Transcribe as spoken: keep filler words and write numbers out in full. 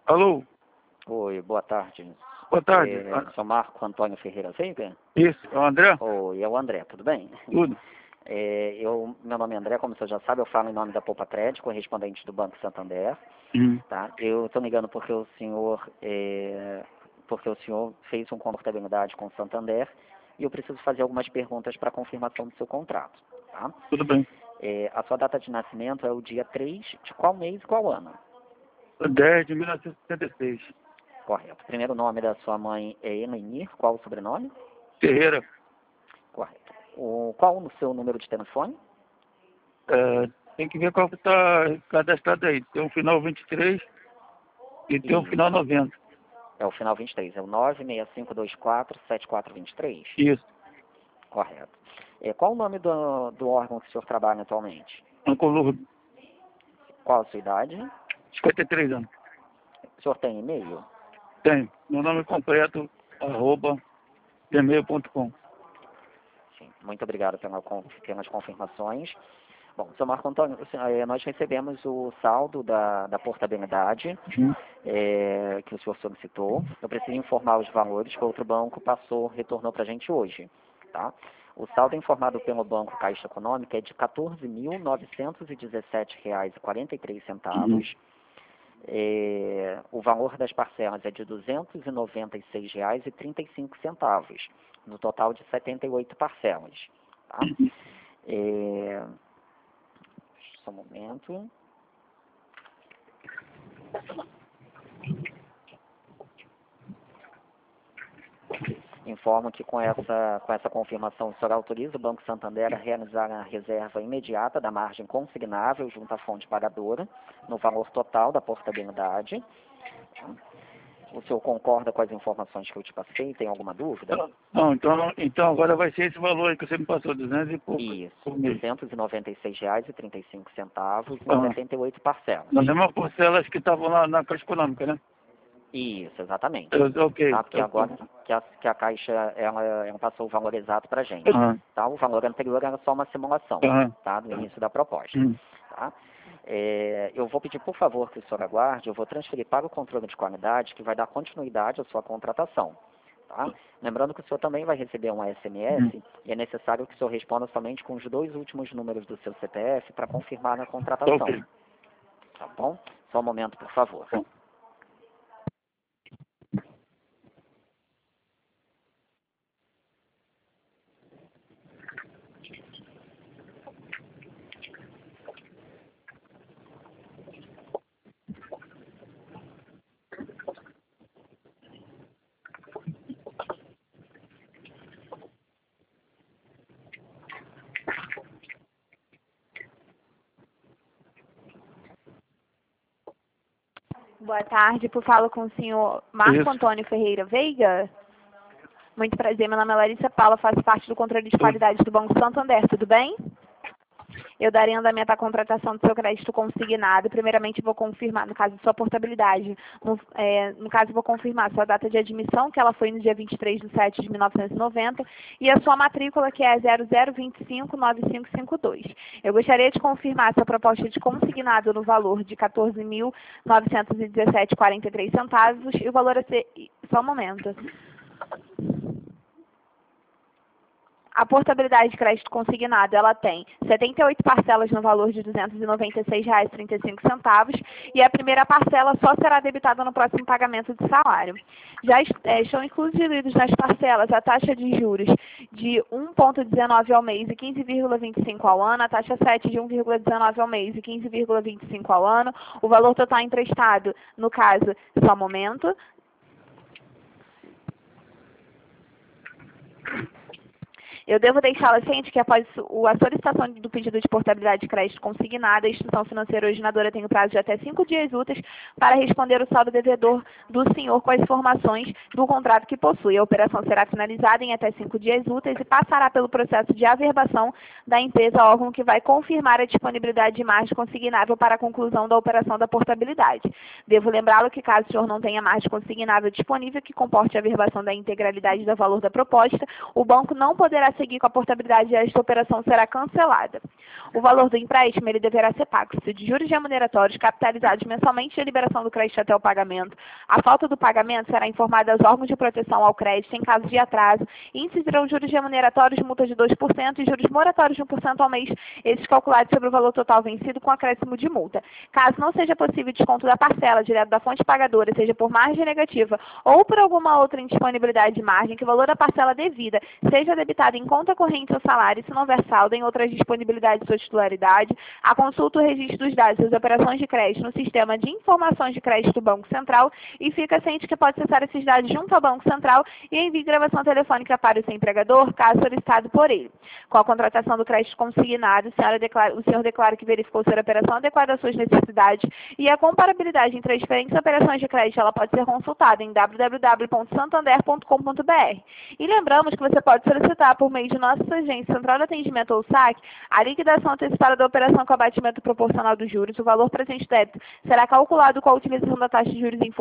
Alô? Oi, boa tarde. Boa tarde. É, sou Marco Antônio Ferreira Veiga? Isso, é o André? Oi, é o André, tudo bem? Tudo. É, eu, meu nome é André, como você já sabe, eu falo em nome da Poupa Crédito, correspondente do Banco Santander. Hum. Tá? Eu estou ligando porque o senhor é, porque o senhor fez uma confortabilidade com o Santander e eu preciso fazer algumas perguntas para confirmação do seu contrato. Tá? Tudo bem. É, a sua data de nascimento é o dia três de qual mês e qual ano? dez de mil novecentos e setenta e seis. Correto. Primeiro nome da sua mãe é Elenir, qual o sobrenome? Ferreira. Correto. O, qual o seu número de telefone? É, tem que ver qual que está cadastrado aí. Tem um final vinte e três e tem um Isso. final noventa. É o final vinte e três, é o nove seis cinco dois quatro sete quatro dois três? Isso. Correto. É, qual o nome do, do órgão que o senhor trabalha atualmente? Ancolor, Qual a sua idade? cinquenta e três anos. O senhor tem e-mail? Tem. Meu nome completo, arroba, gmail ponto com. Sim. Muito obrigado pela, pelas confirmações. Bom, senhor Marco Antônio, nós recebemos o saldo da, da portabilidade Hum. é, que o senhor solicitou. Eu preciso informar os valores que o outro banco passou, retornou para a gente hoje. Tá? O saldo informado pelo Banco Caixa Econômica é de quatorze mil novecentos e dezessete reais e quarenta e três centavos. É, o valor das parcelas é de duzentos e noventa e seis reais e trinta e cinco centavos, no total de setenta e oito parcelas. Tá? É, só um momento. Informo que com essa, com essa confirmação o senhor autoriza o Banco Santander a realizar a reserva imediata da margem consignável junto à fonte pagadora, no valor total da portabilidade. O senhor concorda com as informações que eu te passei? Tem alguma dúvida? Não, então, então agora vai ser esse valor aí que você me passou, duzentos e pouco. Isso, por mês. duzentos e noventa e seis reais e trinta e cinco centavos em Ah. setenta e oito parcelas. Na mesma parcelas que estavam lá na Caixa Econômica, né? Isso, exatamente. Eu, ok. Tá? Porque Eu, agora que a, que a Caixa ela, ela passou o valor exato para a gente. Uhum. Tá? O valor anterior era só uma simulação, Uhum. tá? Do início da proposta. Uhum. Tá? É, eu vou pedir, por favor, que o senhor aguarde, eu vou transferir para o controle de qualidade, que vai dar continuidade à sua contratação. Tá? Lembrando que o senhor também vai receber um S M S Uhum. e é necessário que o senhor responda somente com os dois últimos números do seu C P F para confirmar a contratação. Ok. Tá bom? Só um momento, por favor. Bom. Boa tarde, por falo com o senhor Marco Isso. Antônio Ferreira Veiga. Muito prazer, meu nome é Larissa Paula, faço parte do controle de qualidade do Banco Santander, tudo bem? Eu darei andamento à contratação do seu crédito consignado. Primeiramente, vou confirmar, no caso de sua portabilidade, no, é, no caso, vou confirmar sua data de admissão, que ela foi no dia vinte e três de setembro de mil novecentos e noventa, e a sua matrícula, que é zero zero dois cinco nove cinco cinco dois. Eu gostaria de confirmar sua proposta de consignado no valor de quatorze mil novecentos e dezessete reais e quarenta e três centavos, e o valor a ser... Só um momento. A portabilidade de crédito consignado, ela tem setenta e oito parcelas no valor de duzentos e noventa e seis reais e trinta e cinco centavos e a primeira parcela só será debitada no próximo pagamento de salário. Já é, estão incluídos nas parcelas a taxa de juros de um vírgula dezenove ao mês e quinze vírgula vinte e cinco ao ano, a taxa sete de um vírgula dezenove ao mês e quinze vírgula vinte e cinco ao ano, o valor total emprestado, no caso, só um momento. Eu devo deixá-la ciente que após a solicitação do pedido de portabilidade de crédito consignada, a instituição financeira originadora tem o prazo de até cinco dias úteis para responder o saldo devedor do senhor com as informações do contrato que possui. A operação será finalizada em até cinco dias úteis e passará pelo processo de averbação da empresa órgão que vai confirmar a disponibilidade de margem consignável para a conclusão da operação da portabilidade. Devo lembrá-lo que caso o senhor não tenha margem consignável disponível que comporte a averbação da integralidade do valor da proposta, o banco não poderá seguir com a portabilidade, esta operação será cancelada. O valor do empréstimo ele deverá ser pago se de juros remuneratórios capitalizados mensalmente de liberação do crédito até o pagamento. A falta do pagamento será informada aos órgãos de proteção ao crédito em caso de atraso e incidirão juros remuneratórios, multa de dois por cento e juros moratórios de um por cento ao mês, esses calculados sobre o valor total vencido com acréscimo de multa. Caso não seja possível desconto da parcela direto da fonte pagadora, seja por margem negativa ou por alguma outra indisponibilidade de margem, que o valor da parcela devida seja debitado em conta corrente ou salário, se não houver saldo em outras disponibilidades de sua titularidade, a consulta o registro dos dados das operações de crédito no sistema de informações de crédito do Banco Central e fica ciente que pode acessar esses dados junto ao Banco Central e envie gravação telefônica para o seu empregador, caso solicitado por ele. Com a contratação do crédito consignado, o senhor declara, o senhor declara que verificou ser a operação adequada às suas necessidades e a comparabilidade entre as diferentes operações de crédito ela pode ser consultada em w w w ponto santander ponto com ponto b r. E lembramos que você pode solicitar por meio de nossa agência Central de Atendimento ou S A C a liquidação antecipada da operação com abatimento proporcional dos juros. O valor presente débito será calculado com a utilização da taxa de juros em